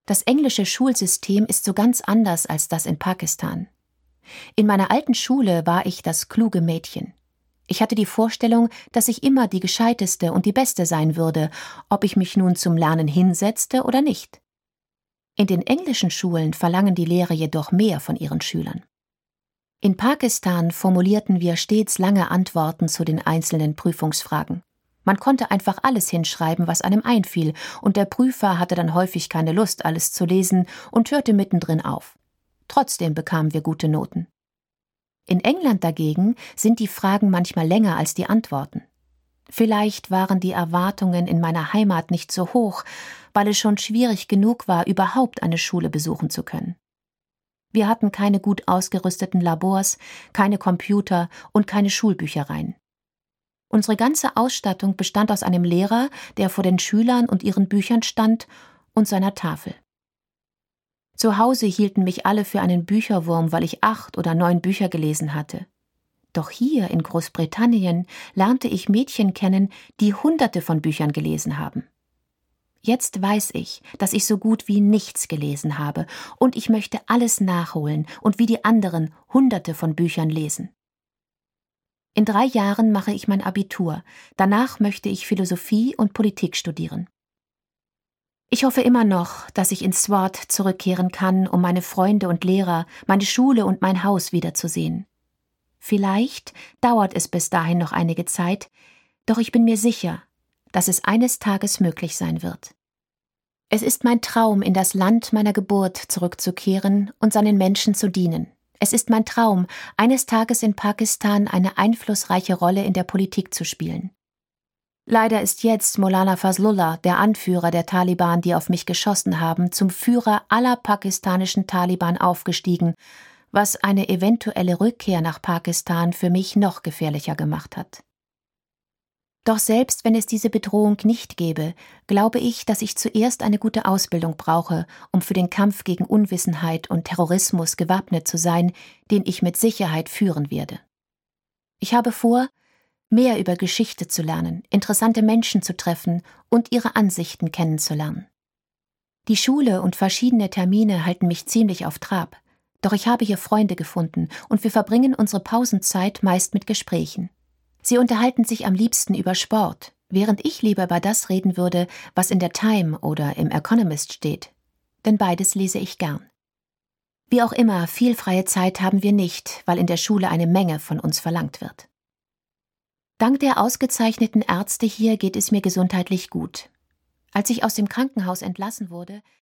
Das englische Schulsystem ist so ganz anders als das in Pakistan. In meiner alten Schule war ich das kluge Mädchen. Ich hatte die Vorstellung, dass ich immer die Gescheiteste und die Beste sein würde, ob ich mich nun zum Lernen hinsetzte oder nicht. In den englischen Schulen verlangen die Lehrer jedoch mehr von ihren Schülern. In Pakistan formulierten wir stets lange Antworten zu den einzelnen Prüfungsfragen. Man konnte einfach alles hinschreiben, was einem einfiel, und der Prüfer hatte dann häufig keine Lust, alles zu lesen und hörte mittendrin auf. Trotzdem bekamen wir gute Noten. In England dagegen sind die Fragen manchmal länger als die Antworten. Vielleicht waren die Erwartungen in meiner Heimat nicht so hoch, weil es schon schwierig genug war, überhaupt eine Schule besuchen zu können. Wir hatten keine gut ausgerüsteten Labors, keine Computer und keine Schulbüchereien. Unsere ganze Ausstattung bestand aus einem Lehrer, der vor den Schülern und ihren Büchern stand, und seiner Tafel. Zu Hause hielten mich alle für einen Bücherwurm, weil ich 8 oder 9 Bücher gelesen hatte. Doch hier in Großbritannien lernte ich Mädchen kennen, die Hunderte von Büchern gelesen haben. Jetzt weiß ich, dass ich so gut wie nichts gelesen habe, und ich möchte alles nachholen und wie die anderen Hunderte von Büchern lesen. In 3 Jahren mache ich mein Abitur. Danach möchte ich Philosophie und Politik studieren. Ich hoffe immer noch, dass ich ins Swat zurückkehren kann, um meine Freunde und Lehrer, meine Schule und mein Haus wiederzusehen. Vielleicht dauert es bis dahin noch einige Zeit, doch ich bin mir sicher, dass es eines Tages möglich sein wird. Es ist mein Traum, in das Land meiner Geburt zurückzukehren und seinen Menschen zu dienen. Es ist mein Traum, eines Tages in Pakistan eine einflussreiche Rolle in der Politik zu spielen. Leider ist jetzt Maulana Fazlullah, der Anführer der Taliban, die auf mich geschossen haben, zum Führer aller pakistanischen Taliban aufgestiegen, was eine eventuelle Rückkehr nach Pakistan für mich noch gefährlicher gemacht hat. Doch selbst wenn es diese Bedrohung nicht gäbe, glaube ich, dass ich zuerst eine gute Ausbildung brauche, um für den Kampf gegen Unwissenheit und Terrorismus gewappnet zu sein, den ich mit Sicherheit führen werde. Ich habe vor, mehr über Geschichte zu lernen, interessante Menschen zu treffen und ihre Ansichten kennenzulernen. Die Schule und verschiedene Termine halten mich ziemlich auf Trab, doch ich habe hier Freunde gefunden und wir verbringen unsere Pausenzeit meist mit Gesprächen. Sie unterhalten sich am liebsten über Sport, während ich lieber über das reden würde, was in der Time oder im Economist steht. Denn beides lese ich gern. Wie auch immer, viel freie Zeit haben wir nicht, weil in der Schule eine Menge von uns verlangt wird. Dank der ausgezeichneten Ärzte hier geht es mir gesundheitlich gut. Als ich aus dem Krankenhaus entlassen wurde,